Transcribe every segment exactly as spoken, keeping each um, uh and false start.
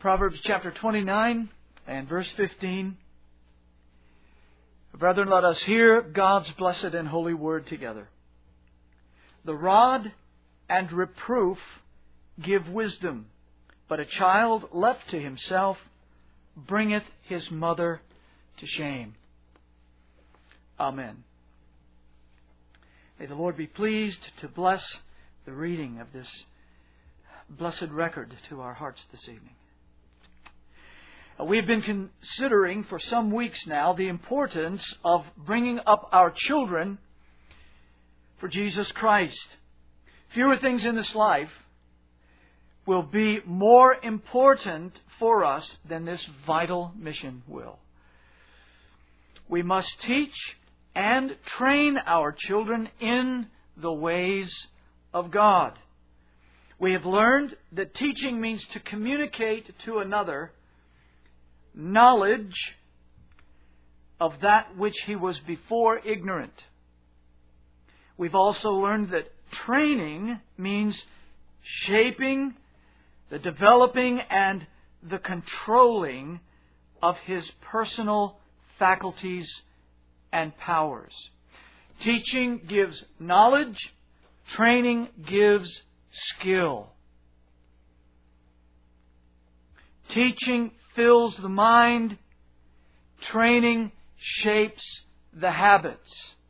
Proverbs chapter twenty-nine and verse fifteen. Brethren, let us hear God's blessed and holy word together. The rod and reproof give wisdom, but a child left to himself bringeth his mother to shame. Amen. May the Lord be pleased to bless the reading of this blessed record to our hearts this evening. We've been considering for some weeks now the importance of bringing up our children for Jesus Christ. Fewer things in this life will be more important for us than this vital mission will. We must teach and train our children in the ways of God. We have learned that teaching means to communicate to another knowledge of that which he was before ignorant. We've also learned that training means shaping, the developing, and the controlling of his personal faculties and powers. Teaching gives knowledge, training gives skill. Teaching fills the mind, training shapes the habits.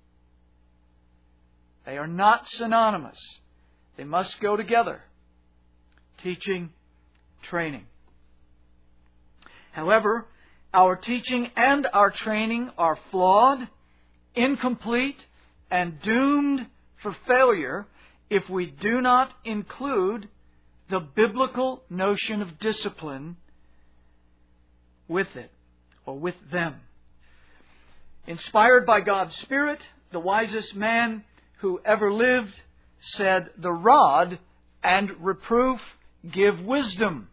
They are not synonymous. They must go together. Teaching, training. However, our teaching and our training are flawed, incomplete, and doomed for failure if we do not include the biblical notion of discipline with it, or with them. Inspired by God's Spirit, the wisest man who ever lived said, "The rod and reproof give wisdom."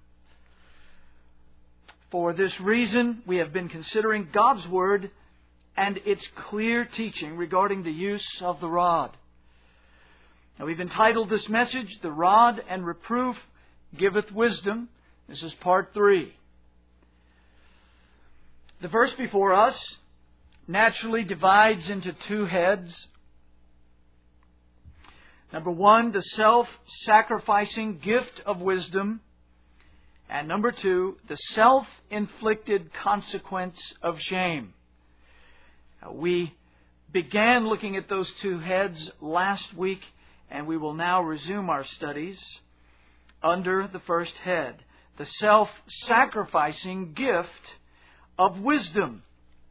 For this reason, we have been considering God's Word and its clear teaching regarding the use of the rod. Now, we've entitled this message, "The Rod and Reproof Giveth Wisdom." This is part three. The verse before us naturally divides into two heads. Number one, the self-sacrificing gift of wisdom. And number two, the self-inflicted consequence of shame. We began looking at those two heads last week, and we will now resume our studies under the first head, the self-sacrificing gift of wisdom.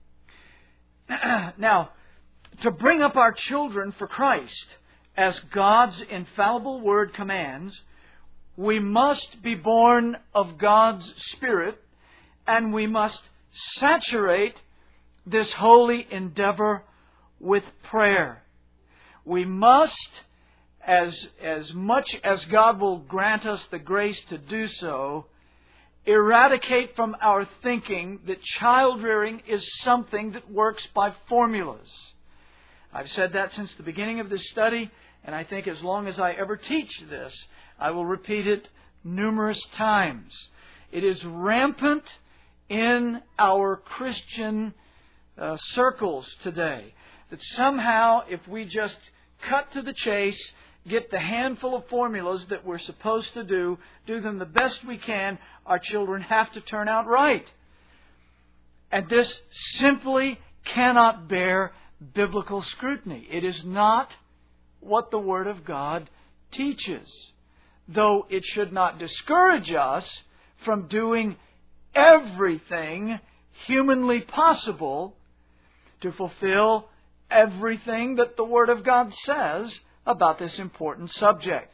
Now, to bring up our children for Christ, as God's infallible Word commands, we must be born of God's Spirit, and we must saturate this holy endeavor with prayer. We must, as, as much as God will grant us the grace to do so, eradicate from our thinking that child rearing is something that works by formulas. I've said that since the beginning of this study, and I think as long as I ever teach this, I will repeat it numerous times. It is rampant in our Christian uh, circles today that somehow if we just cut to the chase, get the handful of formulas that we're supposed to do, do them the best we can, our children have to turn out right. And this simply cannot bear biblical scrutiny. It is not what the Word of God teaches, though it should not discourage us from doing everything humanly possible to fulfill everything that the Word of God says about this important subject.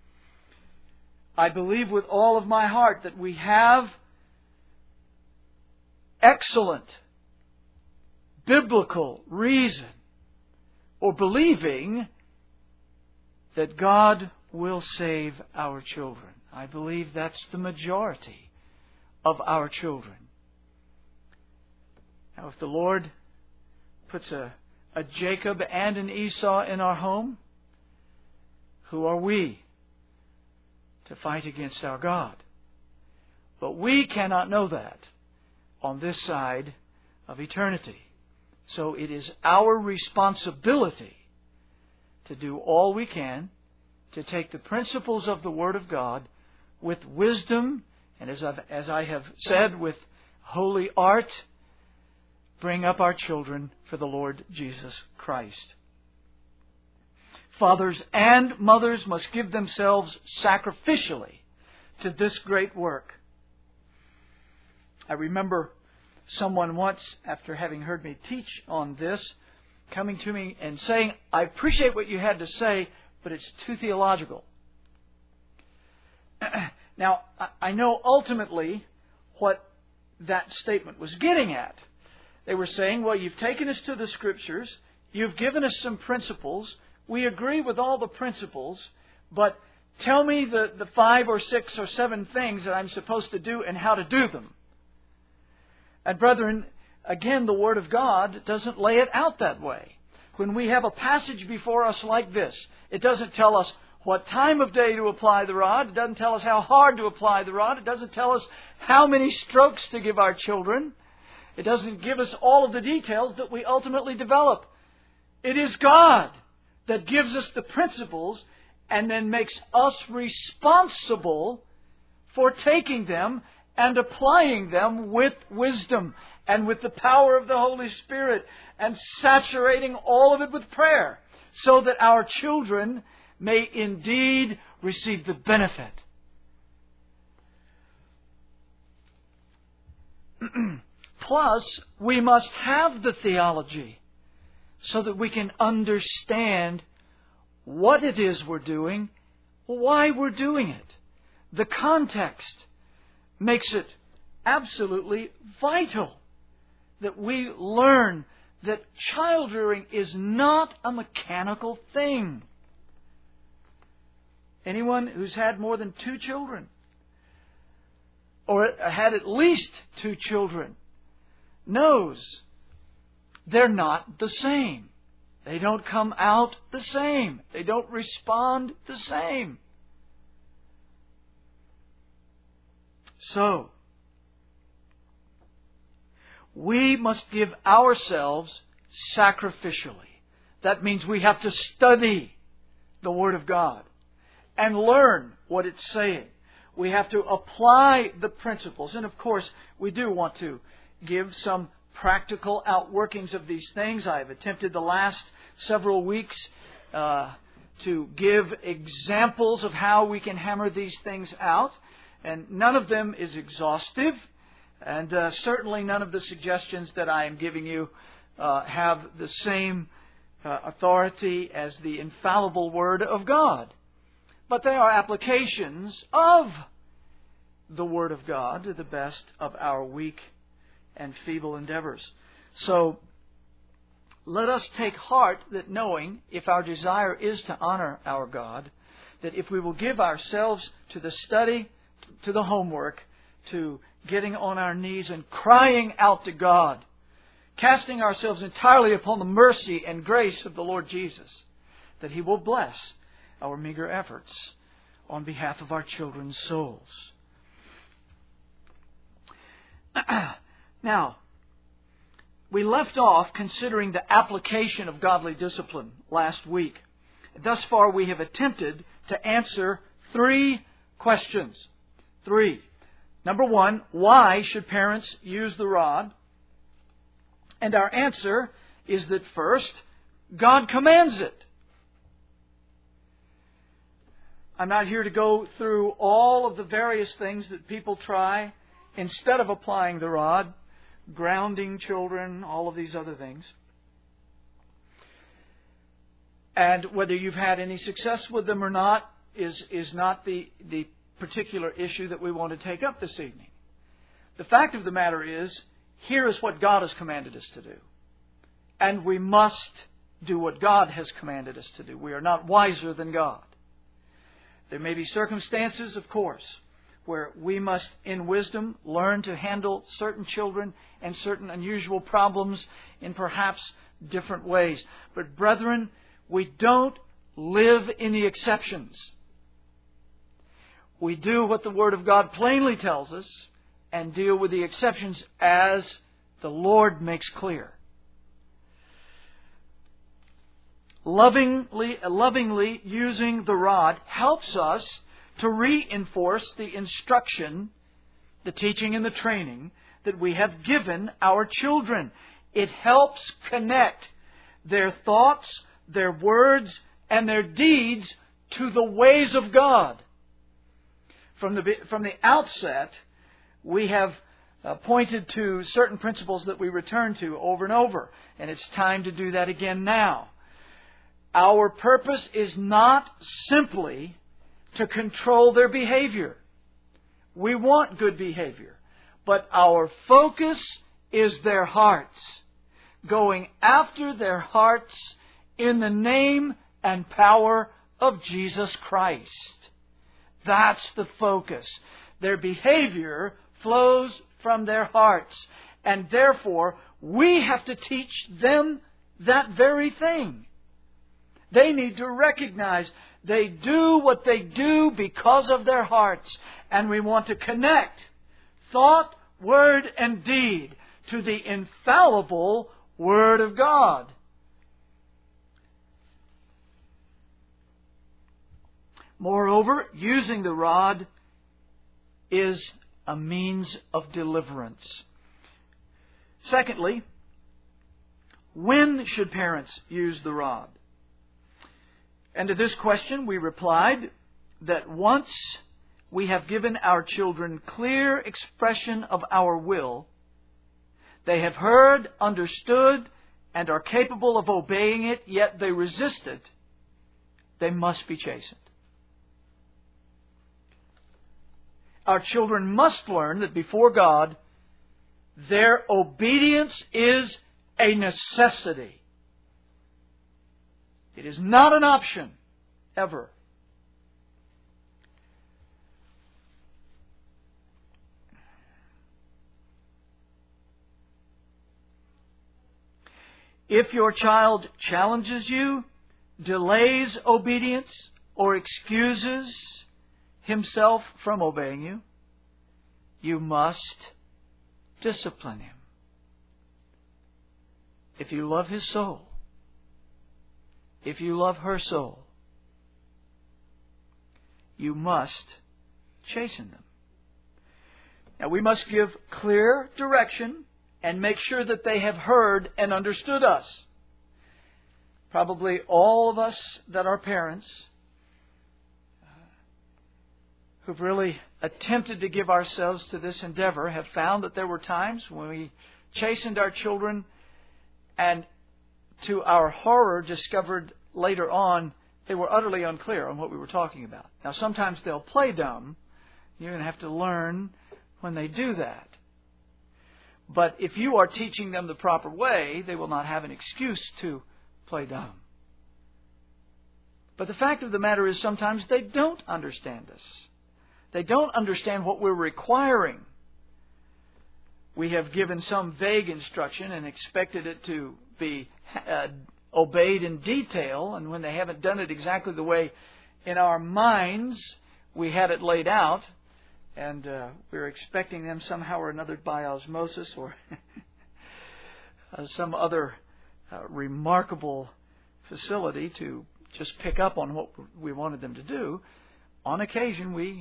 I believe with all of my heart that we have excellent biblical reason for believing that God will save our children. I believe that's the majority of our children. Now, if the Lord puts a, a Jacob and an Esau in our home, who are we to fight against our God? But we cannot know that on this side of eternity. So it is our responsibility to do all we can to take the principles of the Word of God with wisdom, and as, I've, as I have said, with holy art, bring up our children for the Lord Jesus Christ. Fathers and mothers must give themselves sacrificially to this great work. I remember someone once, after having heard me teach on this, coming to me and saying, I appreciate what you had to say, but it's too theological. Now, I know ultimately what that statement was getting at. They were saying, well, you've taken us to the Scriptures, you've given us some principles, we agree with all the principles, but tell me the, the five or six or seven things that I'm supposed to do and how to do them. And brethren, again, the Word of God doesn't lay it out that way. When we have a passage before us like this, it doesn't tell us what time of day to apply the rod. It doesn't tell us how hard to apply the rod. It doesn't tell us how many strokes to give our children. It doesn't give us all of the details that we ultimately develop. It is God that gives us the principles and then makes us responsible for taking them and applying them with wisdom and with the power of the Holy Spirit and saturating all of it with prayer so that our children may indeed receive the benefit. Plus, we must have the theology so that we can understand what it is we're doing, why we're doing it. The context makes it absolutely vital that we learn that child rearing is not a mechanical thing. Anyone who's had more than two children, or had at least two children, knows they're not the same. They don't come out the same. They don't respond the same. So, we must give ourselves sacrificially. That means we have to study the Word of God and learn what it's saying. We have to apply the principles. And of course, we do want to give some practical outworkings of these things. I have attempted the last several weeks uh, to give examples of how we can hammer these things out. And none of them is exhaustive. And uh, certainly none of the suggestions that I am giving you uh, have the same uh, authority as the infallible Word of God. But they are applications of the Word of God to the best of our weak and feeble endeavors. So, let us take heart that knowing, if our desire is to honor our God, that if we will give ourselves to the study, to the homework, to getting on our knees and crying out to God, casting ourselves entirely upon the mercy and grace of the Lord Jesus, that He will bless our meager efforts on behalf of our children's souls. Now, we left off considering the application of godly discipline last week. Thus far, we have attempted to answer three questions. Three. Number one, why should parents use the rod? And our answer is that first, God commands it. I'm not here to go through all of the various things that people try instead of applying the rod, grounding children, all of these other things. And whether you've had any success with them or not is, is not the, the particular issue that we want to take up this evening. The fact of the matter is, here is what God has commanded us to do. And we must do what God has commanded us to do. We are not wiser than God. There may be circumstances, of course, where we must, in wisdom, learn to handle certain children and certain unusual problems in perhaps different ways. But brethren, we don't live in the exceptions. we do what the Word of God plainly tells us and deal with the exceptions as the Lord makes clear. Lovingly, lovingly using the rod helps us to reinforce the instruction, the teaching and the training that we have given our children. It helps connect their thoughts, their words, and their deeds to the ways of God. From the, from the outset, we have uh, pointed to certain principles that we return to over and over, and it's time to do that again now. Our purpose is not simply to control their behavior. We want good behavior, but our focus is their hearts, going after their hearts in the name and power of Jesus Christ. That's the focus. Their behavior flows from their hearts, and therefore we have to teach them that very thing. They need to recognize they do what they do because of their hearts, and we want to connect thought, word, and deed to the infallible Word of God. Moreover, using the rod is a means of deliverance. Secondly, when should parents use the rod? And to this question we replied that once we have given our children clear expression of our will, they have heard, understood, and are capable of obeying it, yet they resist it, they must be chastened. Our children must learn that before God, their obedience is a necessity. It is not an option, ever. If your child challenges you, delays obedience, or excuses himself from obeying you, you must discipline him. If you love his soul, if you love her soul, you must chasten them. Now, we must give clear direction and make sure that they have heard and understood us. Probably all of us that are parents who've really attempted to give ourselves to this endeavor have found that there were times when we chastened our children and, to our horror, discovered later on they were utterly unclear on what we were talking about. Now, sometimes they'll play dumb. You're going to have to learn when they do that. But if you are teaching them the proper way, they will not have an excuse to play dumb. But the fact of the matter is sometimes they don't understand us. They don't understand what we're requiring. We have given some vague instruction and expected it to be uh, obeyed in detail, and when they haven't done it exactly the way in our minds we had it laid out, and uh, we're expecting them somehow or another by osmosis or uh, some other uh, remarkable facility to just pick up on what we wanted them to do, on occasion we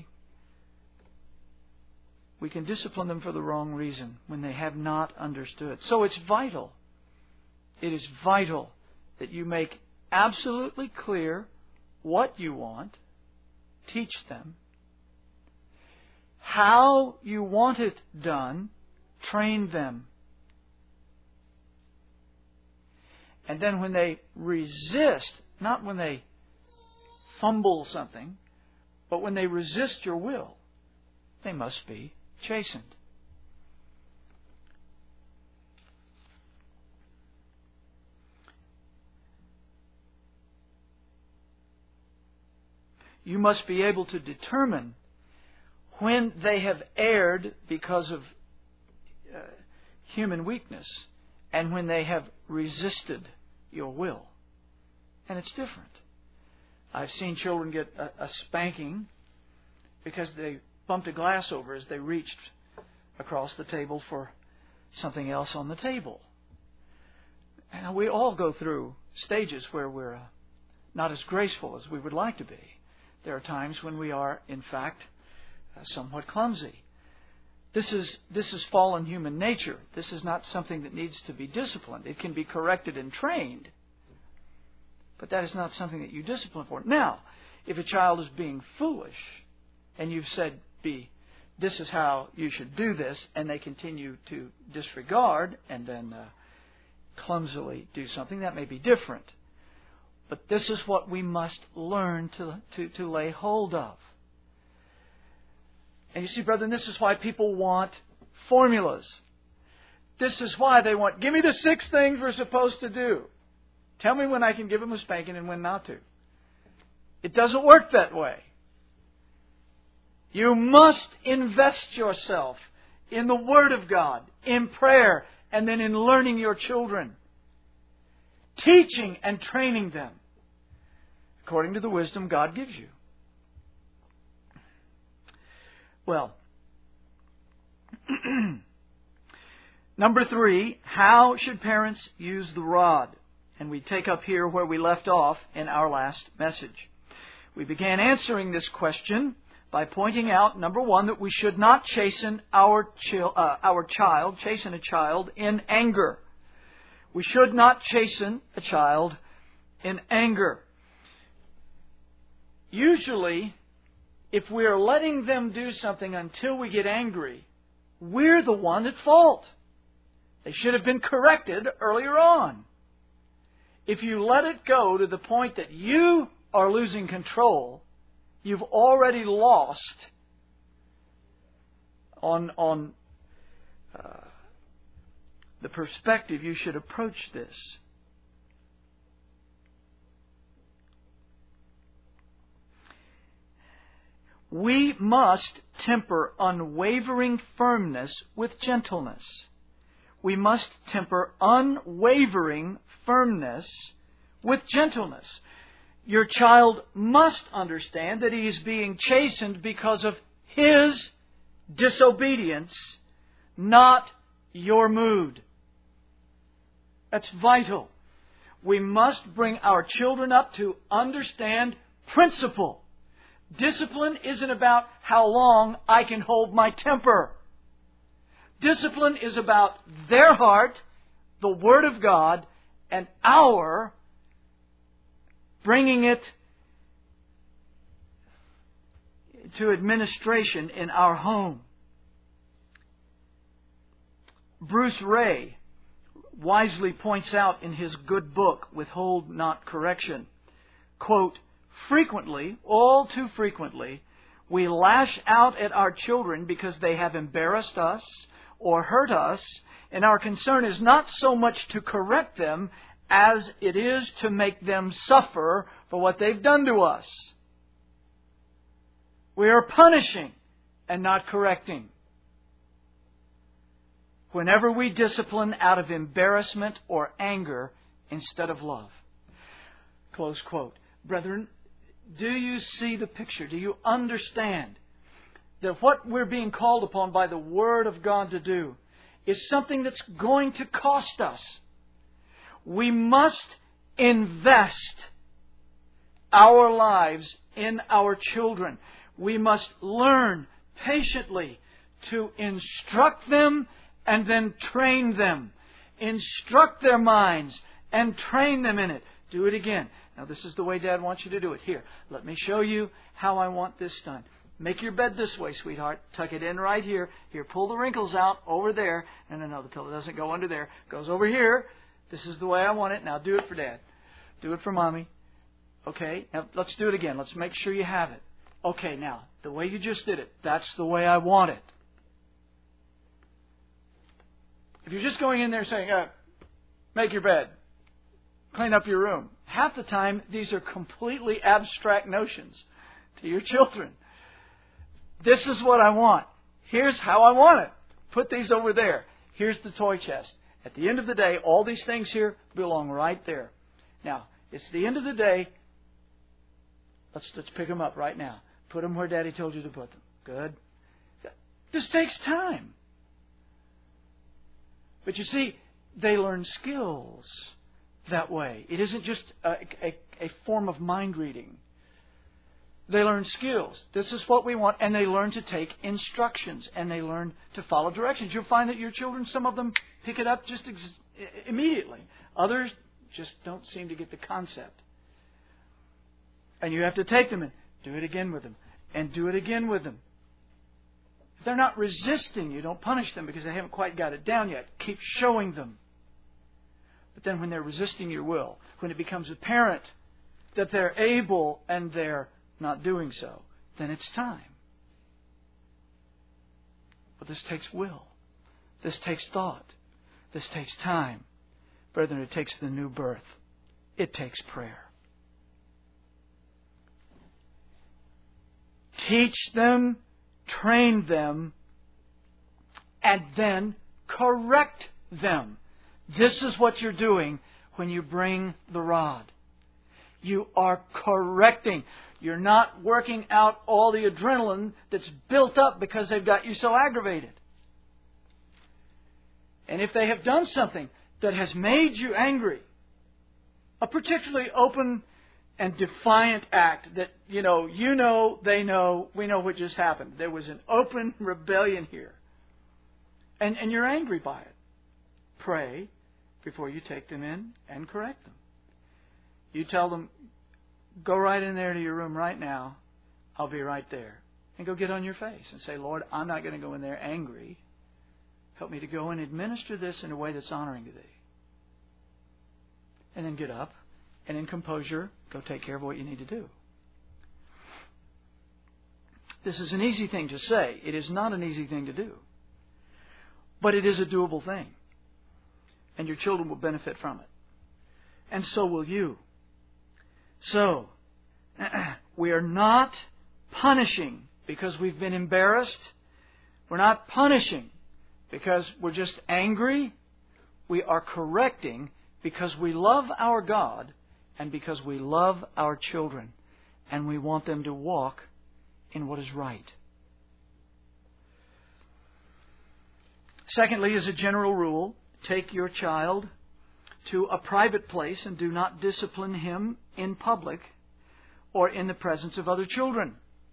we can discipline them for the wrong reason when they have not understood. So it's vital. It is vital that you make absolutely clear what you want, teach them, how you want it done, train them. And then when they resist, not when they fumble something, but when they resist your will, they must be chastened. You must be able to determine when they have erred because of uh, human weakness and when they have resisted your will. And it's different. I've seen children get a, a spanking because they bumped a glass over as they reached across the table for something else on the table. And we all go through stages where we're uh, not as graceful as we would like to be. There are times when we are, in fact, uh, somewhat clumsy. This is this is fallen human nature. This is not something that needs to be disciplined. It can be corrected and trained, but that is not something that you discipline for. Now, if a child is being foolish, and you've said, "Be, this is how you should do this," and they continue to disregard and then uh, clumsily do something, that may be different. But this is what we must learn to, to, to lay hold of. And you see, brethren, this is why people want formulas. This is why they want, give me the six things we're supposed to do. Tell me when I can give them a spanking and when not to. It doesn't work that way. You must invest yourself in the Word of God, in prayer, and then in learning your children. Teaching and training them according to the wisdom God gives you. Well, number three, how should parents use the rod? And we take up here where we left off in our last message. We began answering this question by pointing out, number one, that we should not chasten our, chil- uh, our child, chasten a child in anger. We should not chasten a child in anger. Usually, if we are letting them do something until we get angry, we're the one at fault. They should have been corrected earlier on. If you let it go to the point that you are losing control, you've already lost on, on uh, the perspective you should approach this. We must temper unwavering firmness with gentleness. We must temper unwavering firmness with gentleness. Your child must understand that he is being chastened because of his disobedience, not your mood. That's vital. We must bring our children up to understand principle. Discipline isn't about how long I can hold my temper. Discipline is about their heart, the Word of God, and our bringing it to administration in our home. Bruce Ray wisely points out in his good book, Withhold Not Correction, quote, frequently, all too frequently, we lash out at our children because they have embarrassed us or hurt us, and our concern is not so much to correct them as it is to make them suffer for what they've done to us. We are punishing and not correcting. Whenever we discipline out of embarrassment or anger instead of love. Close quote. Brethren, do you see the picture? Do you understand that what we're being called upon by the Word of God to do is something that's going to cost us? We must invest our lives in our children. We must learn patiently to instruct them and then train them. Instruct their minds and train them in it. Do it again. Now, this is the way Dad wants you to do it. Here, let me show you how I want this done. Make your bed this way, sweetheart. Tuck it in right here. Here, pull the wrinkles out over there. No, no, no, the pillow doesn't go under there. It goes over here. This is the way I want it. Now, do it for Dad. Do it for Mommy. Okay, now let's do it again. Let's make sure you have it. Okay, now, the way you just did it, that's the way I want it. If you're just going in there saying, uh, make your bed, clean up your room, half the time these are completely abstract notions to your children. This is what I want. Here's how I want it. Put these over there. Here's the toy chest. At the end of the day, all these things here belong right there. Now, it's the end of the day. Let's let's pick them up right now. Put them where Daddy told you to put them. Good. This takes time. But you see, they learn skills that way. It isn't just a, a, a form of mind reading. They learn skills. This is what we want. And they learn to take instructions. And they learn to follow directions. You'll find that your children, some of them pick it up just ex- immediately. Others just don't seem to get the concept. And you have to take them and do it again with them. And do it again with them. If they're not resisting you, don't punish them because they haven't quite got it down yet. Keep showing them. But then when they're resisting your will, when it becomes apparent that they're able and they're not doing so, then it's time. But this takes will. This takes thought. This takes time. Brethren, it takes the new birth. It takes prayer. Teach them, train them, and then correct them. This is what you're doing when you bring the rod. You are correcting. You're not working out all the adrenaline that's built up because they've got you so aggravated. And if they have done something that has made you angry, a particularly open and defiant act that, you know, you know, they know, we know what just happened. There was an open rebellion here. And, and you're angry by it. Pray before you take them in and correct them. You tell them, go right in there to your room right now. I'll be right there. And go get on your face and say, Lord, I'm not going to go in there angry. Help me to go and administer this in a way that's honoring to Thee. And then get up and in composure, go take care of what you need to do. This is an easy thing to say. It is not an easy thing to do. But it is a doable thing. And your children will benefit from it. And so will you. So, we are not punishing because we've been embarrassed. We're not punishing because we're just angry. We are correcting because we love our God and because we love our children and we want them to walk in what is right. Secondly, as a general rule, take your child to a private place and do not discipline him in public or in the presence of other children.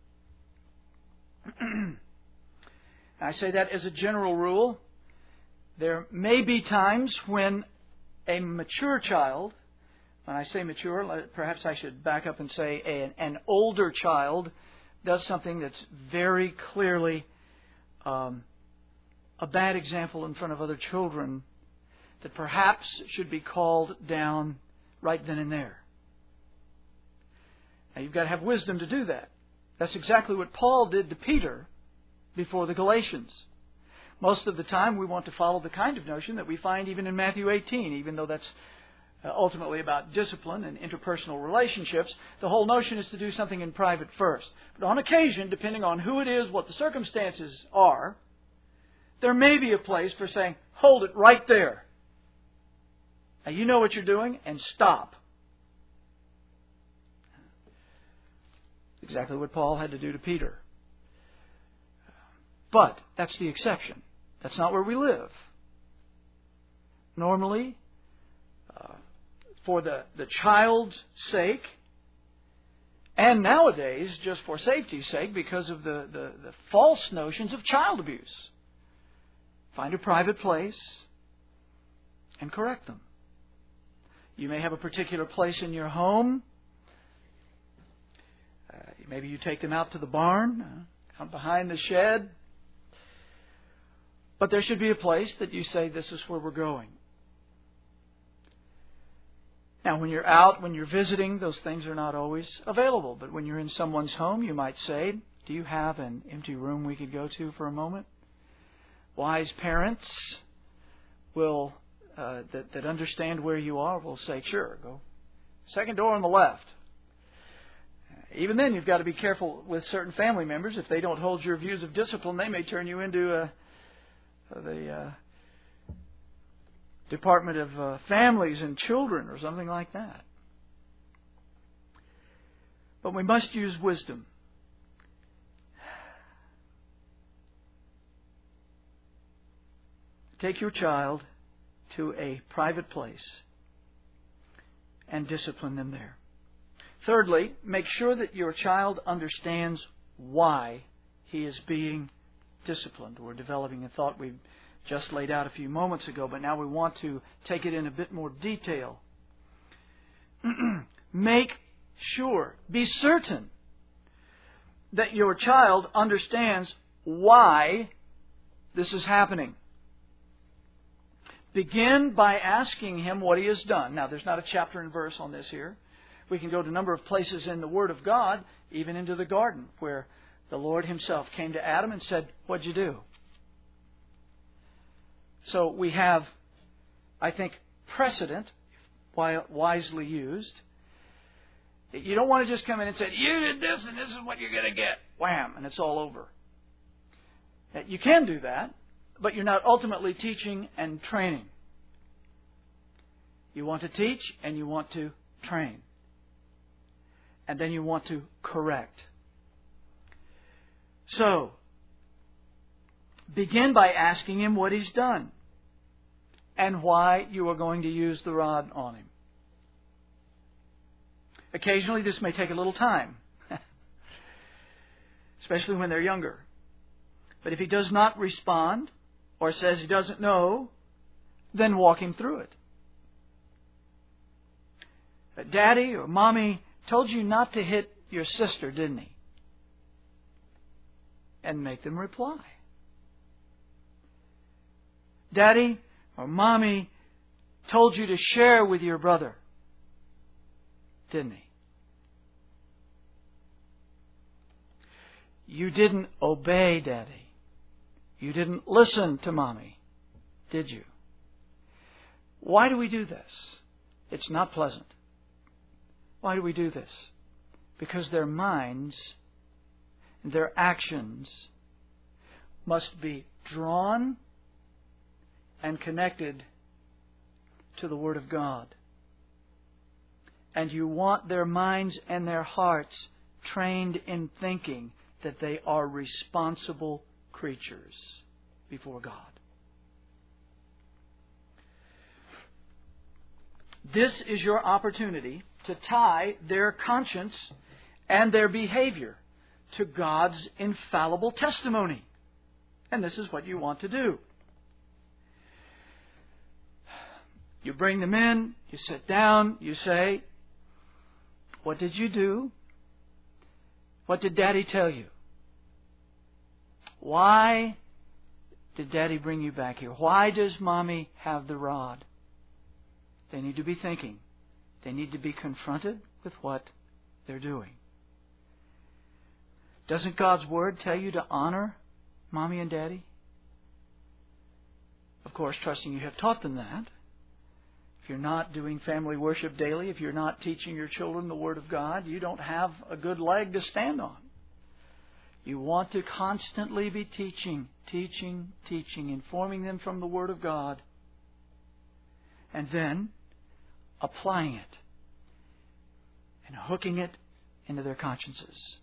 I say that as a general rule. There may be times when a mature child, when I say mature, perhaps I should back up and say an, an older child does something that's very clearly um, a bad example in front of other children that perhaps should be called down right then and there. Now, you've got to have wisdom to do that. That's exactly what Paul did to Peter before the Galatians. Most of the time, we want to follow the kind of notion that we find even in Matthew eighteen, even though that's ultimately about discipline and interpersonal relationships. The whole notion is to do something in private first. But on occasion, depending on who it is, what the circumstances are, there may be a place for saying, hold it right there. Now, you know what you're doing, and stop. Exactly what Paul had to do to Peter. But that's the exception. That's not where we live. Normally, uh, for the, the child's sake, and nowadays just for safety's sake because of the, the, the false notions of child abuse, find a private place and correct them. You may have a particular place in your home. Uh, maybe you take them out to the barn, uh, out behind the shed. But there should be a place that you say, this is where we're going. Now, when you're out, when you're visiting, those things are not always available. But when you're in someone's home, you might say, do you have an empty room we could go to for a moment? Wise parents will, uh, that, that understand where you are, will say, sure, go. Second door on the left. Even then, you've got to be careful with certain family members. If they don't hold your views of discipline, they may turn you into a the uh, Department of uh, Families and Children or something like that. But we must use wisdom. take your child to a private place and discipline them there. Thirdly, make sure that your child understands why he is being disciplined. We're developing a thought we just laid out a few moments ago, but now we want to take it in a bit more detail. Make sure, be certain that your child understands why this is happening. Begin by asking him what he has done. Now, there's not a chapter and verse on this here. We can go to a number of places in the Word of God, even into the garden, where the Lord Himself came to Adam and said, "What'd you do?" So we have, I think, precedent, wisely used. You don't want to just come in and say, "You did this and this is what you're going to get." Wham! And it's all over. You can do that, but you're not ultimately teaching and training. You want to teach and you want to train. And then you want to correct. So, begin by asking him what he's done and why you are going to use the rod on him. Occasionally this may take a little time, especially when they're younger. But if he does not respond or says he doesn't know, then walk him through it. But Daddy or Mommy told you not to hit your sister, didn't he? And make them reply. Daddy or Mommy told you to share with your brother, didn't he? You didn't obey Daddy. You didn't listen to Mommy, did you? Why do we do this? It's not pleasant. Why do we do this? Because their minds and their actions must be drawn and connected to the Word of God. And you want their minds and their hearts trained in thinking that they are responsible creatures before God. This is your opportunity to tie their conscience and their behavior to God's infallible testimony. And this is what you want to do. You bring them in, you sit down, you say, "What did you do? What did Daddy tell you? Why did Daddy bring you back here? Why does Mommy have the rod?" They need to be thinking. They need to be confronted with what they're doing. Doesn't God's Word tell you to honor Mommy and Daddy? Of course, trusting you have taught them that. If you're not doing family worship daily, if you're not teaching your children the Word of God, you don't have a good leg to stand on. You want to constantly be teaching, teaching, teaching, informing them from the Word of God, and then applying it and hooking it into their consciences.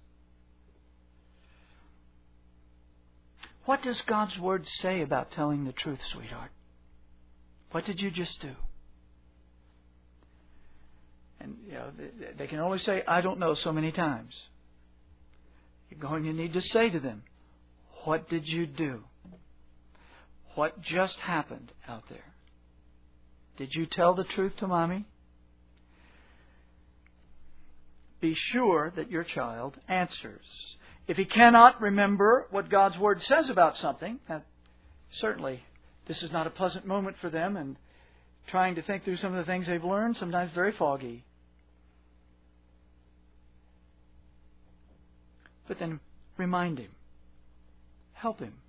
What does God's Word say about telling the truth, sweetheart? What did you just do? And you know, they can only say, "I don't know," so many times. You're going to need to say to them, "What did you do? What just happened out there? Did you tell the truth to Mommy?" Be sure that your child answers. If he cannot remember what God's Word says about something, then certainly this is not a pleasant moment for them, and trying to think through some of the things they've learned, sometimes very foggy. But then remind him. Help him.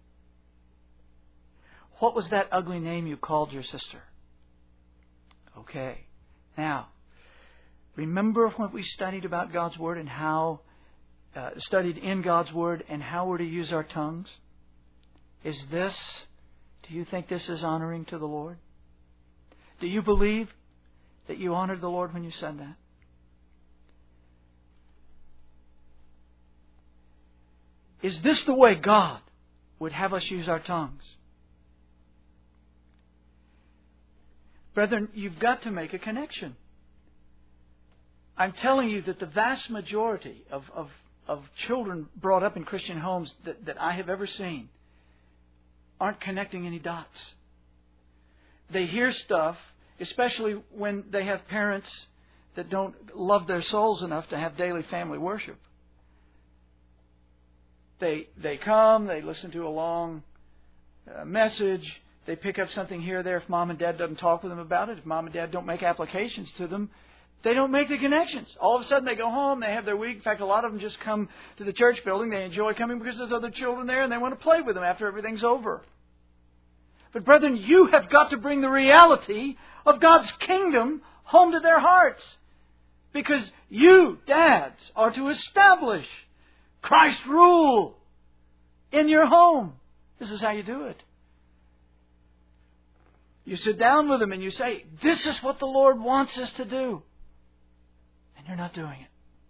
What was that ugly name you called your sister? Okay. Now, remember what we studied about God's Word and how, uh, studied in God's Word and how we're to use our tongues? Is this, do you think this is honoring to the Lord? Do you believe that you honored the Lord when you said that? Is this the way God would have us use our tongues? Brethren, you've got to make a connection. I'm telling you that the vast majority of, of, of children brought up in Christian homes that, that I have ever seen aren't connecting any dots. They hear stuff, especially when they have parents that don't love their souls enough to have daily family worship. They they come, they listen to a long uh, message, they pick up something here or there. If mom and dad doesn't talk with them about it, if mom and dad don't make applications to them, they don't make the connections. All of a sudden they go home, they have their week. In fact, a lot of them just come to the church building. They enjoy coming because there's other children there and they want to play with them after everything's over. But brethren, you have got to bring the reality of God's kingdom home to their hearts. Because you, dads, are to establish Christ's rule in your home. This is how you do it. You sit down with them and you say, this is what the Lord wants us to do. And you're not doing it.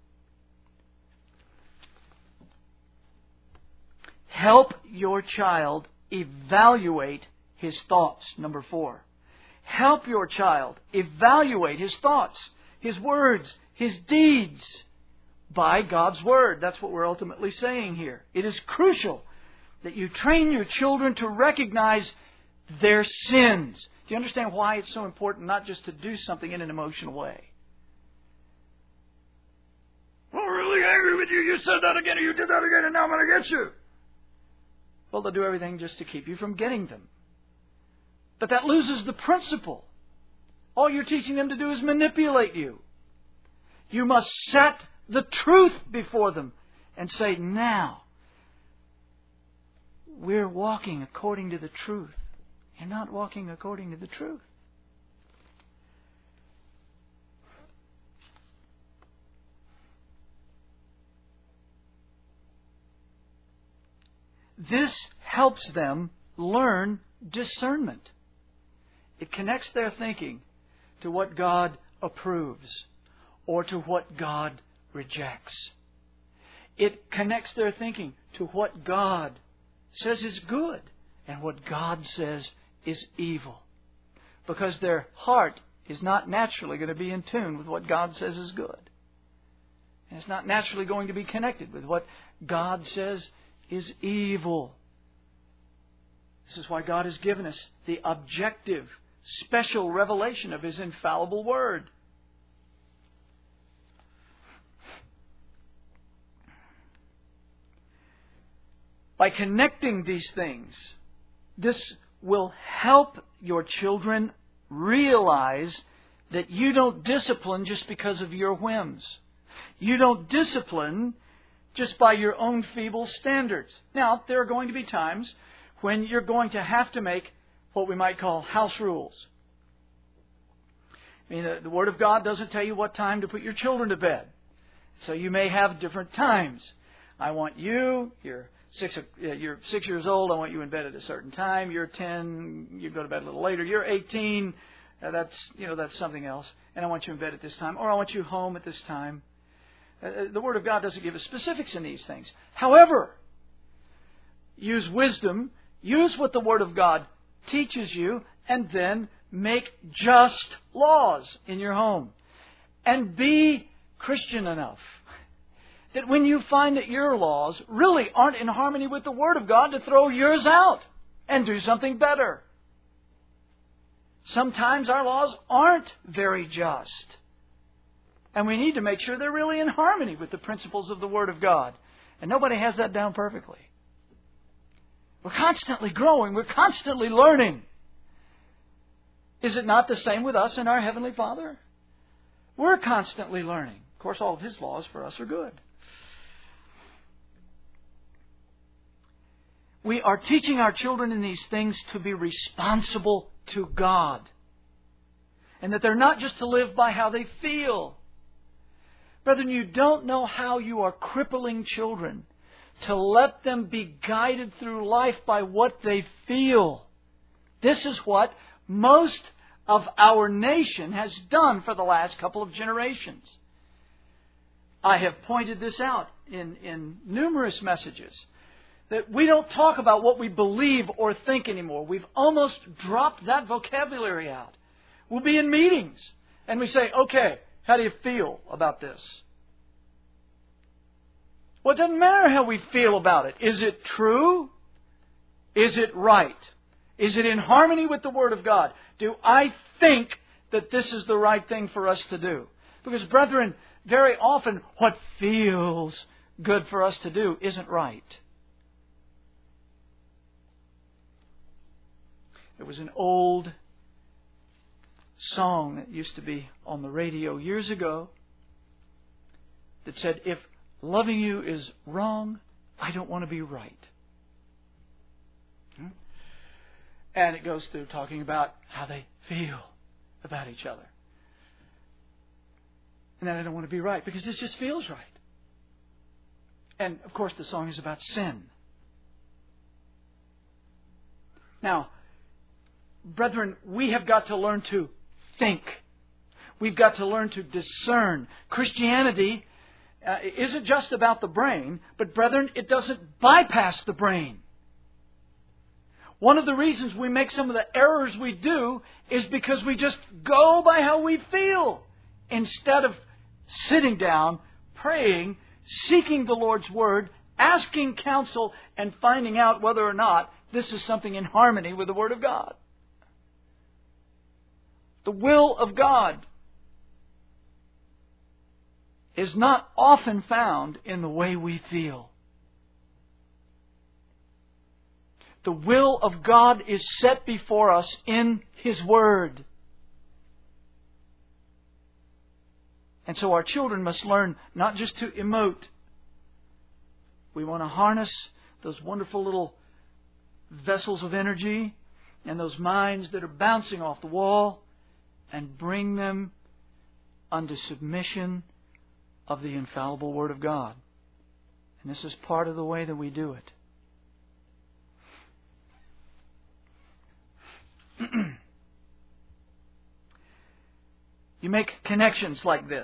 Help your child evaluate his thoughts. Number four. Help your child evaluate his thoughts, his words, his deeds by God's Word. That's what we're ultimately saying here. It is crucial that you train your children to recognize their sins. Do you understand why it's so important not just to do something in an emotional way? Well, I'm really angry with you. You said that again, or you did that again, and now I'm going to get you. Well, they'll do everything just to keep you from getting them. But that loses the principle. All you're teaching them to do is manipulate you. You must set the truth before them and say, now, we're walking according to the truth. You're not walking according to the truth. This helps them learn discernment. It connects their thinking to what God approves or to what God rejects. It connects their thinking to what God says is good and what God says is evil. Because their heart is not naturally going to be in tune with what God says is good. And it's not naturally going to be connected with what God says is evil. This is why God has given us the objective, special revelation of His infallible Word. By connecting these things, this will help your children realize that you don't discipline just because of your whims. You don't discipline just by your own feeble standards. Now, there are going to be times when you're going to have to make what we might call house rules. I mean, the, the Word of God doesn't tell you what time to put your children to bed. So you may have different times. I want you, you're six, you're six years old, I want you in bed at a certain time. You're ten, you go to bed a little later. You're eighteen, uh, that's, you know, that's something else. And I want you in bed at this time. Or I want you home at this time. Uh, the Word of God doesn't give us specifics in these things. However, use wisdom, use what the Word of God teaches you, and then make just laws in your home. And be Christian enough that when you find that your laws really aren't in harmony with the Word of God, to throw yours out and do something better. Sometimes our laws aren't very just. And we need to make sure they're really in harmony with the principles of the Word of God. And nobody has that down perfectly. We're constantly growing. We're constantly learning. Is it not the same with us and our Heavenly Father? We're constantly learning. Of course, all of His laws for us are good. We are teaching our children in these things to be responsible to God. And that they're not just to live by how they feel. Brethren, you don't know how you are crippling children to let them be guided through life by what they feel. This is what most of our nation has done for the last couple of generations. I have pointed this out in, in numerous messages. That we don't talk about what we believe or think anymore. We've almost dropped that vocabulary out. We'll be in meetings and we say, okay, how do you feel about this? Well, it doesn't matter how we feel about it. Is it true? Is it right? Is it in harmony with the Word of God? Do I think that this is the right thing for us to do? Because, brethren, very often what feels good for us to do isn't right. There was an old song that used to be on the radio years ago that said, if loving you is wrong, I don't want to be right. Hmm? And it goes through talking about how they feel about each other. And then I don't want to be right because this just feels right. And, of course, the song is about sin. Now, brethren, we have got to learn to think. We've got to learn to discern. Christianity uh, isn't just about the brain, but, brethren, it doesn't bypass the brain. One of the reasons we make some of the errors we do is because we just go by how we feel instead of sitting down, praying, seeking the Lord's Word, asking counsel, and finding out whether or not this is something in harmony with the Word of God. The will of God is not often found in the way we feel. The will of God is set before us in His Word. And so our children must learn not just to emote. We want to harness those wonderful little vessels of energy and those minds that are bouncing off the wall and bring them under submission of the infallible Word of God. And this is part of the way that we do it. You make connections like this.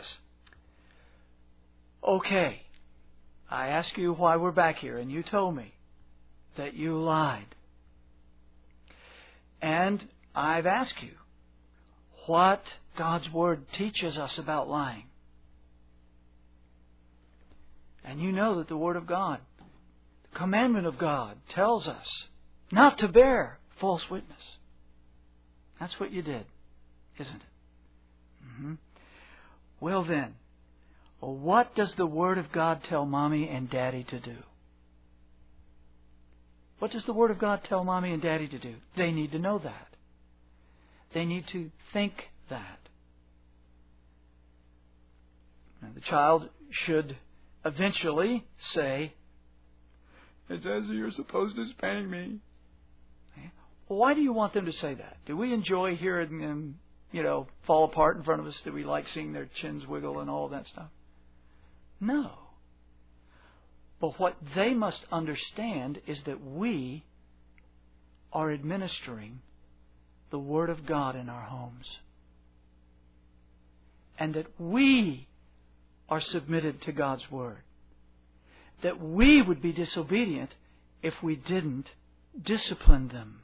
Okay, I ask you why we're back here, and you told me that you lied. And I've asked you what God's Word teaches us about lying. And you know that the Word of God, the commandment of God, tells us not to bear false witness. That's what you did, isn't it? Mm-hmm. Well then, what does the Word of God tell Mommy and Daddy to do? What does the Word of God tell Mommy and Daddy to do? They need to know that. They need to think that. And the child should eventually say, "It says you're supposed to spank me." Well, why do you want them to say that? Do we enjoy hearing them, you know, fall apart in front of us? Do we like seeing their chins wiggle and all that stuff? No. But what they must understand is that we are administering the Word of God in our homes. And that we are submitted to God's Word. That we would be disobedient if we didn't discipline them.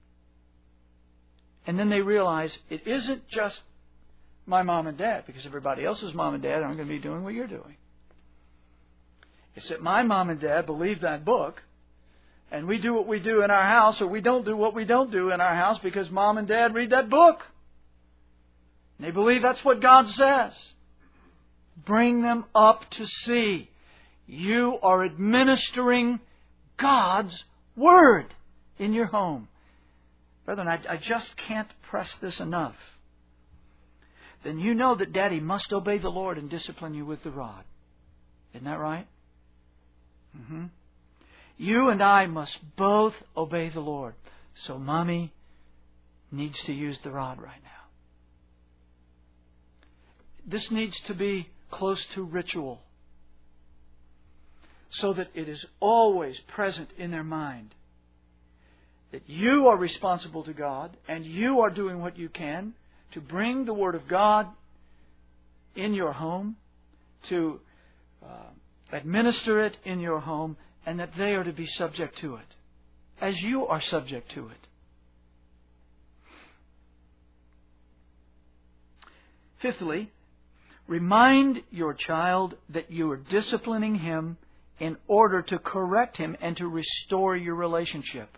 And then they realize it isn't just my mom and dad, because everybody else's mom and dad aren't going to be doing what you're doing. It's that my mom and dad believe that book, and we do what we do in our house, or we don't do what we don't do in our house because mom and dad read that book. And they believe that's what God says. Bring them up to see you are administering God's Word in your home. Brethren, I, I just can't press this enough. Then you know that Daddy must obey the Lord and discipline you with the rod. Isn't that right? Mm-hmm. You and I must both obey the Lord. So Mommy needs to use the rod right now. This needs to be close to ritual, so that it is always present in their mind that you are responsible to God and you are doing what you can to bring the Word of God in your home, to uh, administer it in your home, and that they are to be subject to it, as you are subject to it. Fifthly, remind your child that you are disciplining him in order to correct him and to restore your relationship.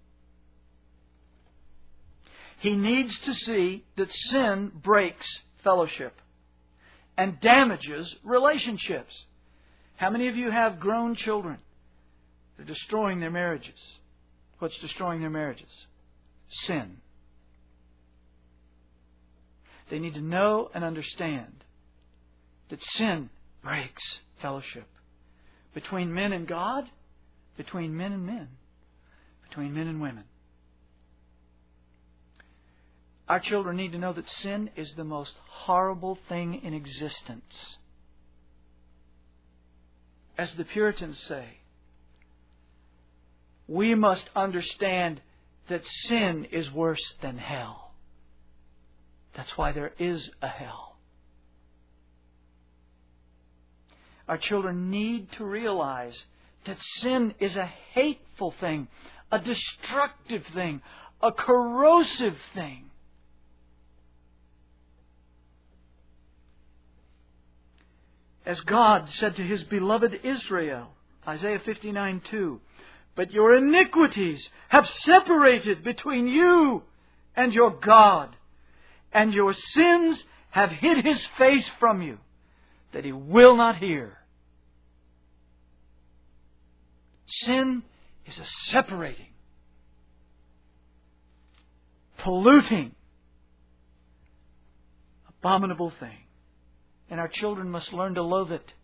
He needs to see that sin breaks fellowship and damages relationships. How many of you have grown children? They're destroying their marriages. What's destroying their marriages? Sin. They need to know and understand that sin breaks fellowship between men and God, between men and men, between men and women. Our children need to know that sin is the most horrible thing in existence. As the Puritans say, we must understand that sin is worse than hell. That's why there is a hell. Our children need to realize that sin is a hateful thing, a destructive thing, a corrosive thing. As God said to His beloved Israel, Isaiah fifty-nine two, but your iniquities have separated between you and your God, and your sins have hid His face from you, that He will not hear. Sin is a separating, polluting, abominable thing. And our children must learn to loathe it.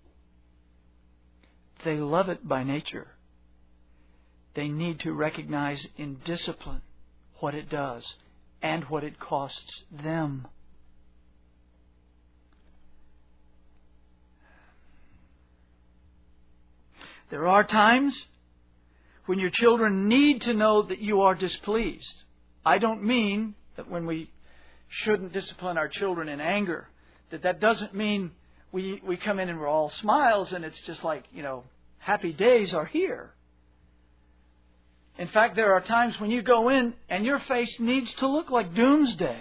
They love it by nature. They need to recognize in discipline what it does and what it costs them. There are times when your children need to know that you are displeased. I don't mean that when we shouldn't discipline our children in anger, that that doesn't mean we, we come in and we're all smiles and it's just like, you know, happy days are here. In fact, there are times when you go in and your face needs to look like doomsday.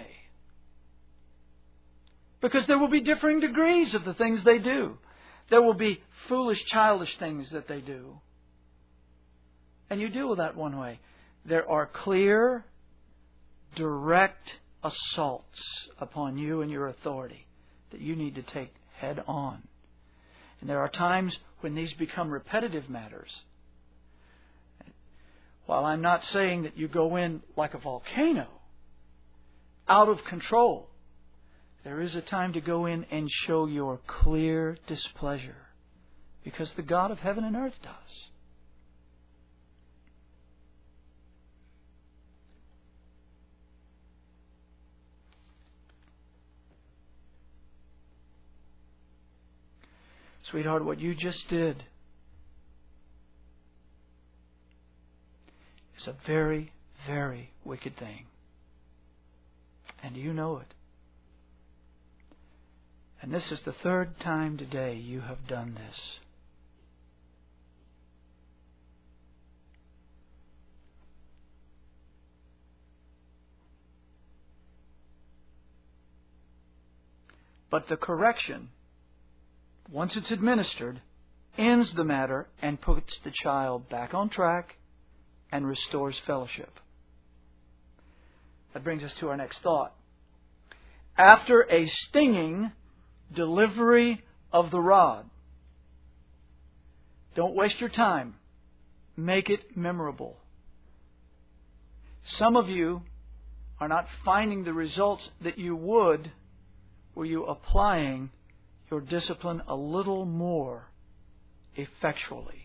Because there will be differing degrees of the things they do. There will be foolish, childish things that they do. And you deal with that one way. There are clear, direct assaults upon you and your authority that you need to take head on. And there are times when these become repetitive matters. While I'm not saying that you go in like a volcano, out of control, there is a time to go in and show your clear displeasure, because the God of heaven and earth does. Sweetheart, what you just did is a very, very wicked thing. And you know it. And this is the third time today you have done this. But the correction, once it's administered, ends the matter and puts the child back on track and restores fellowship. That brings us to our next thought. After a stinging delivery of the rod, don't waste your time. Make it memorable. Some of you are not finding the results that you would were you applying your discipline a little more effectually.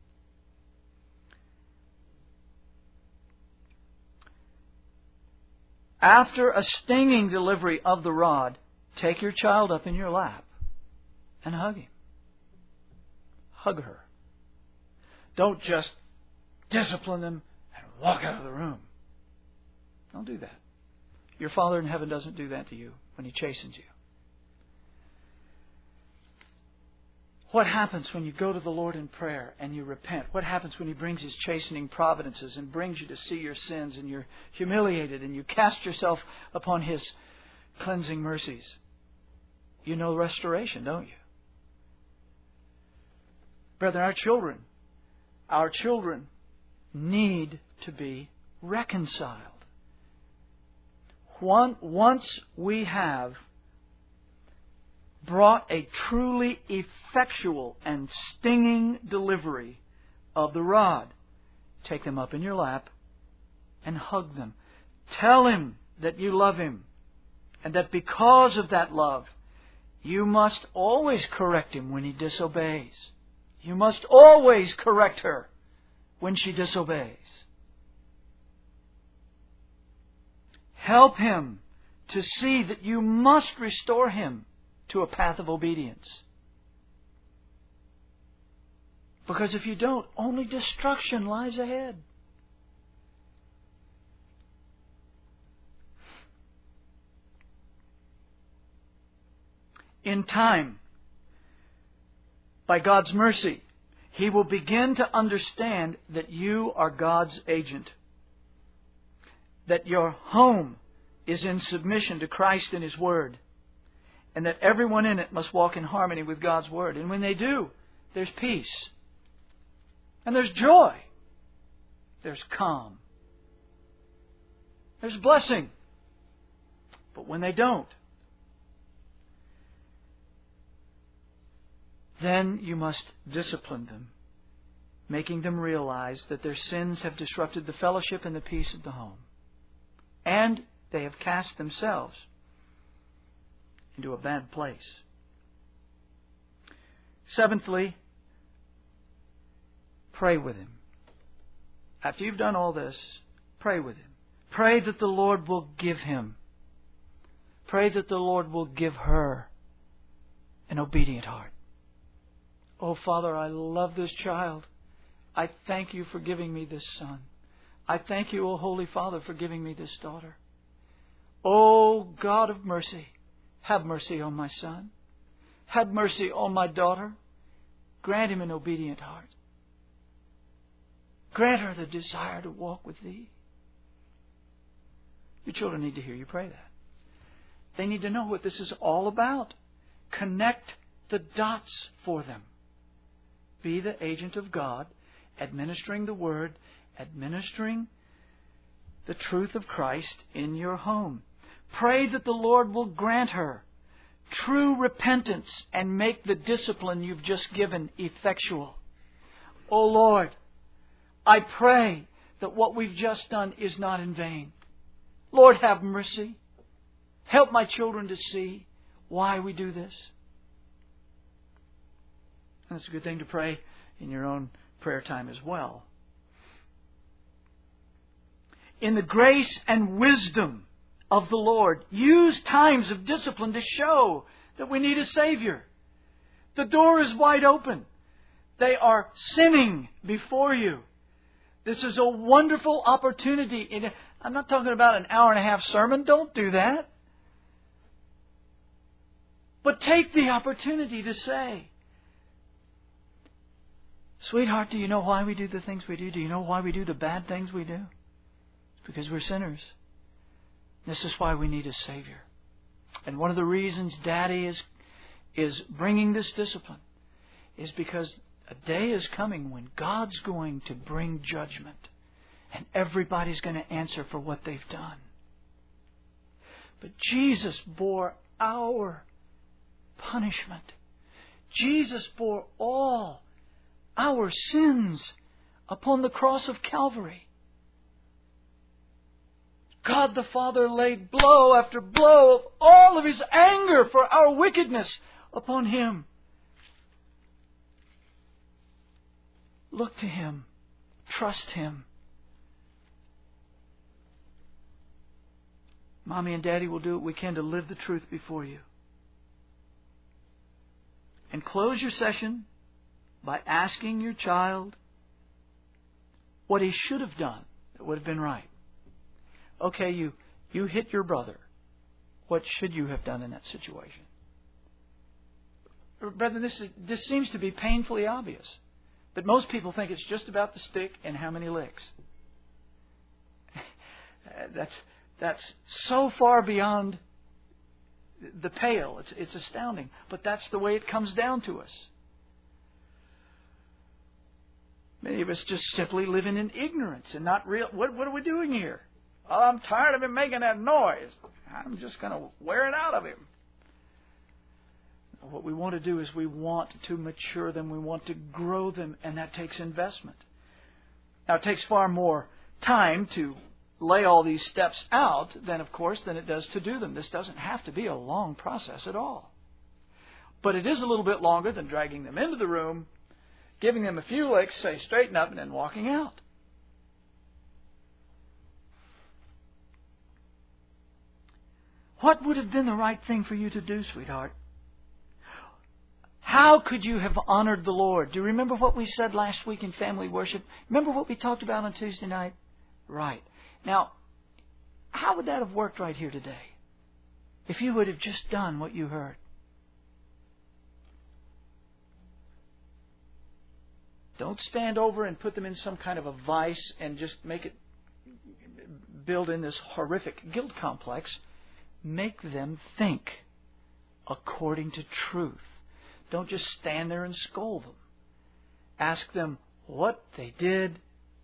After a stinging delivery of the rod, take your child up in your lap and hug him. Hug her. Don't just discipline them and walk out of the room. Don't do that. Your Father in heaven doesn't do that to you when He chastens you. What happens when you go to the Lord in prayer and you repent? What happens when He brings His chastening providences and brings you to see your sins and you're humiliated and you cast yourself upon His cleansing mercies? you know restoration, don't you? Brethren, our children, our children need to be reconciled. One, once we have brought a truly effectual and stinging delivery of the rod, take them up in your lap and hug them. Tell him that you love him, and that because of that love, you must always correct him when he disobeys. You must always correct her when she disobeys. Help him to see that you must restore him to a path of obedience. Because if you don't, only destruction lies ahead. In time, by God's mercy, he will begin to understand that you are God's agent. That your home is in submission to Christ and His Word. And that everyone in it must walk in harmony with God's Word. And when they do, there's peace. And there's joy. There's calm. There's blessing. But when they don't, then you must discipline them, making them realize that their sins have disrupted the fellowship and the peace of the home. And they have cast themselves into a bad place. Seventhly, pray with him. After you've done all this, pray with him. Pray that the Lord will give him. Pray that the Lord will give her an obedient heart. Oh, Father, I love this child. I thank you for giving me this son. I thank you, O Holy Father, for giving me this daughter. O God of mercy, have mercy on my son. Have mercy on my daughter. Grant him an obedient heart. Grant her the desire to walk with Thee. Your children need to hear you pray that. They need to know what this is all about. Connect the dots for them. Be the agent of God, administering the Word, administering the truth of Christ in your home. Pray that the Lord will grant her true repentance and make the discipline you've just given effectual. O Lord, I pray that what we've just done is not in vain. Lord, have mercy. Help my children to see why we do this. And it's a good thing to pray in your own prayer time as well. In the grace and wisdom of the Lord, use times of discipline to show that we need a Savior. The door is wide open. They are sinning before you. This is a wonderful opportunity. I'm not talking about an hour and a half sermon. Don't do that. But take the opportunity to say, sweetheart, do you know why we do the things we do? Do you know why we do the bad things we do? It's because we're sinners. This is why we need a Savior. And one of the reasons Daddy is, is bringing this discipline is because a day is coming when God's going to bring judgment. And everybody's going to answer for what they've done. But Jesus bore our punishment. Jesus bore all our sins upon the cross of Calvary. God the Father laid blow after blow of all of His anger for our wickedness upon Him. Look to Him. Trust Him. Mommy and Daddy will do what we can to live the truth before you. And close your session by asking your child what he should have done that would have been right. Okay, you, you hit your brother. What should you have done in that situation? Brethren, this, is, this seems to be painfully obvious. But most people think it's just about the stick and how many licks. That's, that's so far beyond the pale. It's, it's astounding. But that's the way it comes down to us. Many of us just simply living in ignorance and not real. What, what are we doing here? Oh, I'm tired of him making that noise. I'm just going to wear it out of him. What we want to do is we want to mature them. We want to grow them, and that takes investment. Now, it takes far more time to lay all these steps out than, of course, than it does to do them. This doesn't have to be a long process at all. But it is a little bit longer than dragging them into the room, giving them a few licks, say, straighten up, and then walking out. What would have been the right thing for you to do, sweetheart? How could you have honored the Lord? Do you remember what we said last week in family worship? Remember what we talked about on Tuesday night? Right. Now, how would that have worked right here today? If you would have just done what you heard. Don't stand over and put them in some kind of a vice and just make it build in this horrific guilt complex. Make them think according to truth. Don't just stand there and scold them. Ask them what they did.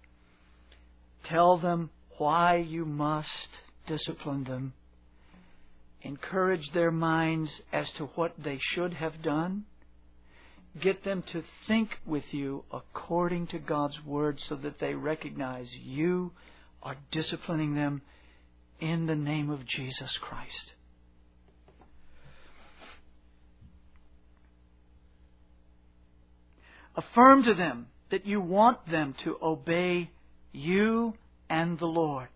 Tell them why you must discipline them. Encourage their minds as to what they should have done. Get them to think with you according to God's Word so that they recognize you are disciplining them in the name of Jesus Christ. Affirm to them that you want them to obey you and the Lord.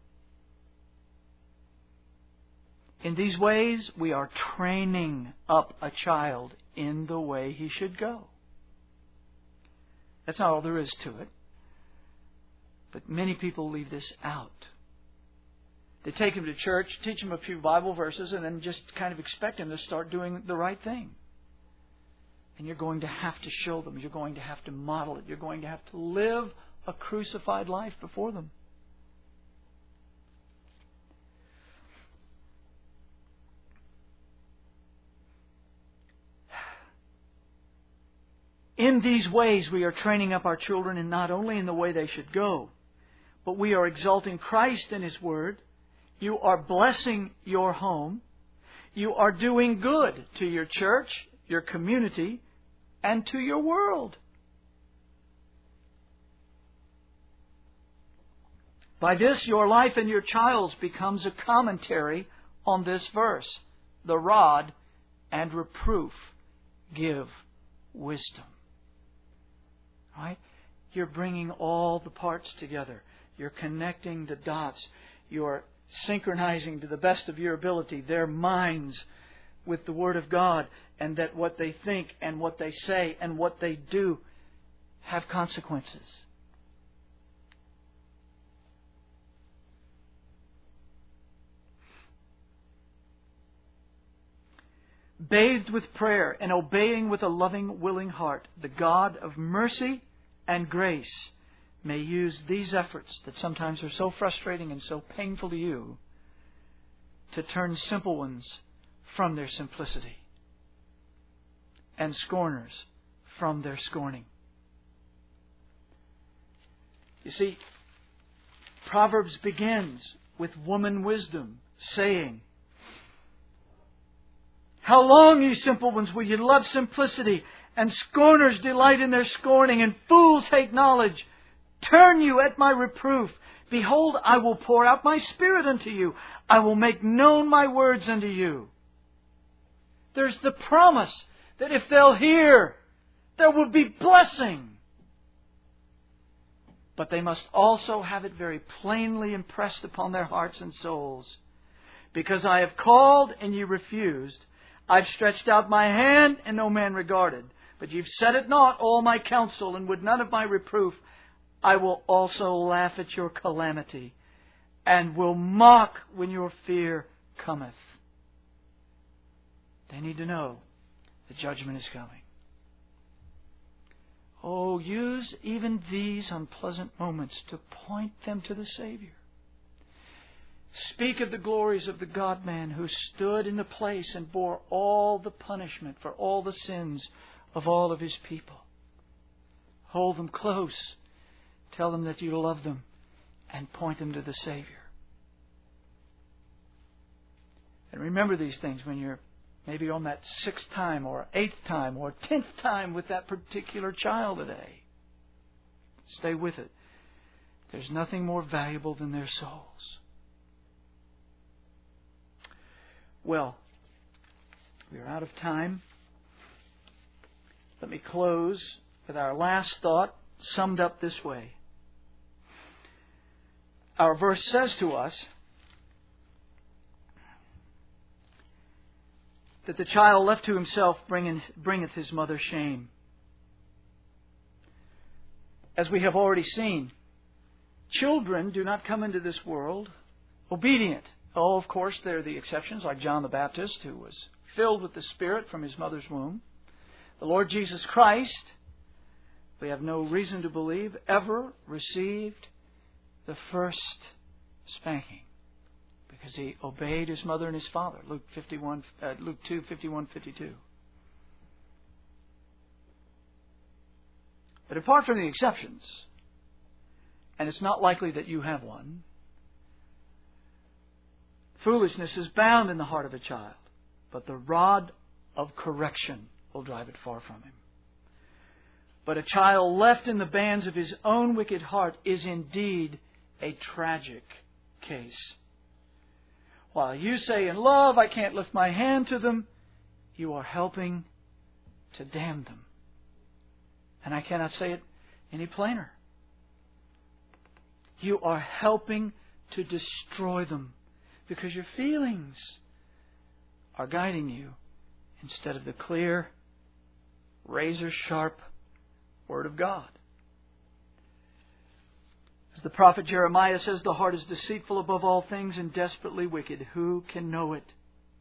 In these ways, we are training up a child in the way he should go. That's not all there is to it. But many people leave this out. They take him to church, teach him a few Bible verses, and then just kind of expect him to start doing the right thing. And you're going to have to show them. You're going to have to model it. You're going to have to live a crucified life before them. In these ways, we are training up our children in not only in the way they should go, but we are exalting Christ in His Word. You are blessing your home. You are doing good to your church, your community, and to your world. By this, your life and your child's becomes a commentary on this verse. The rod and reproof give wisdom. Right? You're bringing all the parts together. You're connecting the dots. You're synchronizing to the best of your ability their minds with the Word of God, and that what they think and what they say and what they do have consequences. Bathed with prayer and obeying with a loving, willing heart, the God of mercy and grace may use these efforts that sometimes are so frustrating and so painful to you to turn simple ones from their simplicity and scorners from their scorning. You see, Proverbs begins with woman wisdom, saying, "How long, ye simple ones, will ye love simplicity? And scorners delight in their scorning, and fools hate knowledge. Turn you at my reproof. Behold, I will pour out my Spirit unto you. I will make known my words unto you." There's the promise that if they'll hear, there will be blessing. But they must also have it very plainly impressed upon their hearts and souls. Because I have called and ye refused. I've stretched out my hand and no man regarded. But you've set at naught all my counsel, and would none of my reproof. I will also laugh at your calamity, and will mock when your fear cometh. They need to know the judgment is coming. Oh, use even these unpleasant moments to point them to the Savior. speak of the glories of the God-man who stood in the place and bore all the punishment for all the sins of all of His people. Hold them close. Tell them that you love them and point them to the Savior. And remember these things when you're maybe on that sixth time or eighth time or tenth time with that particular child today. Stay with it. There's nothing more valuable than their souls. Well, we are out of time. Let me close with our last thought, summed up this way. Our verse says to us that the child left to himself bringeth his mother shame. As we have already seen, children do not come into this world obedient. Oh, of course, there are the exceptions, like John the Baptist, who was filled with the Spirit from his mother's womb. The Lord Jesus Christ, we have no reason to believe, ever received the first spanking because He obeyed His mother and His father. Luke fifty-one, uh, Luke two, fifty-one, fifty-two. But apart from the exceptions, and it's not likely that you have one, foolishness is bound in the heart of a child, but the rod of correction will drive it far from him. But a child left in the bands of his own wicked heart is indeed a tragic case. While you say in love, I can't lift my hand to them, you are helping to damn them. And I cannot say it any plainer. You are helping to destroy them because your feelings are guiding you instead of the clear, razor-sharp Word of God. As the prophet Jeremiah says, the heart is deceitful above all things and desperately wicked. Who can know it?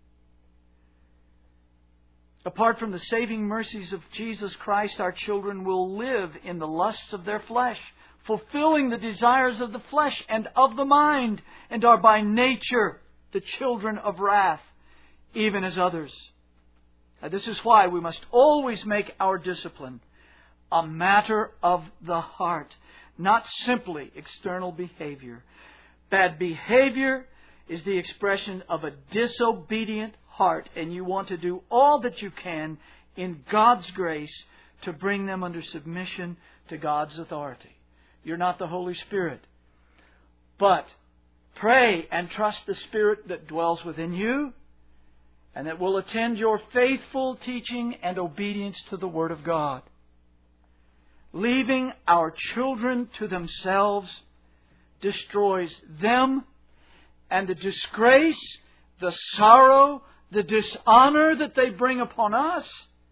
Apart from the saving mercies of Jesus Christ, our children will live in the lusts of their flesh, fulfilling the desires of the flesh and of the mind, and are by nature the children of wrath, even as others. Now, this is why we must always make our discipline a matter of the heart, not simply external behavior. Bad behavior is the expression of a disobedient heart, and you want to do all that you can in God's grace to bring them under submission to God's authority. You're not the Holy Spirit. But pray and trust the Spirit that dwells within you and that will attend your faithful teaching and obedience to the Word of God. Leaving our children to themselves destroys them and the disgrace, the sorrow, the dishonor that they bring upon us,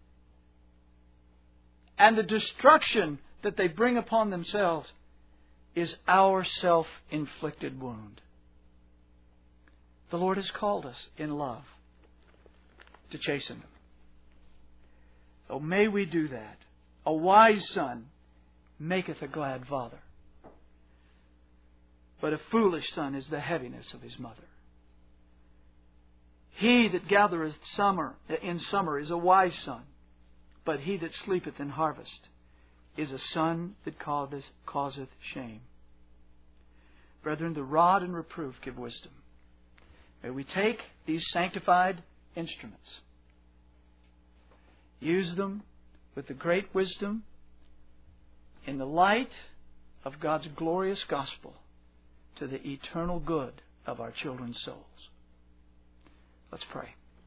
and the destruction that they bring upon themselves is our self-inflicted wound. The Lord has called us in love to chasten them. So may we do that. A wise son maketh a glad father, but a foolish son is the heaviness of his mother. He that gathereth summer in summer is a wise son, but he that sleepeth in harvest is a son that causeth, causeth shame. Brethren, the rod and reproof give wisdom. May we take these sanctified instruments, use them with the great wisdom in the light of God's glorious gospel to the eternal good of our children's souls. Let's pray.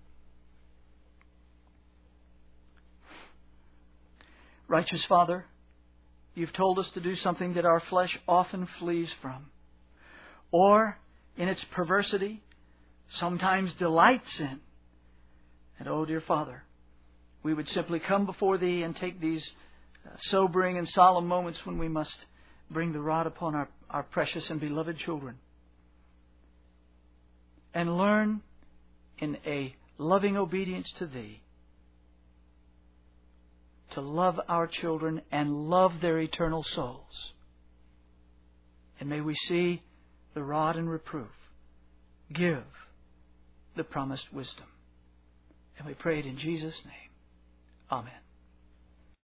Righteous Father, You've told us to do something that our flesh often flees from, or in its perversity sometimes delights in. And oh, dear Father, we would simply come before Thee and take these sobering and solemn moments when we must bring the rod upon our, our precious and beloved children, and learn in a loving obedience to Thee to love our children and love their eternal souls. And may we see the rod and reproof give the promised wisdom. And we pray it in Jesus' name. Amen.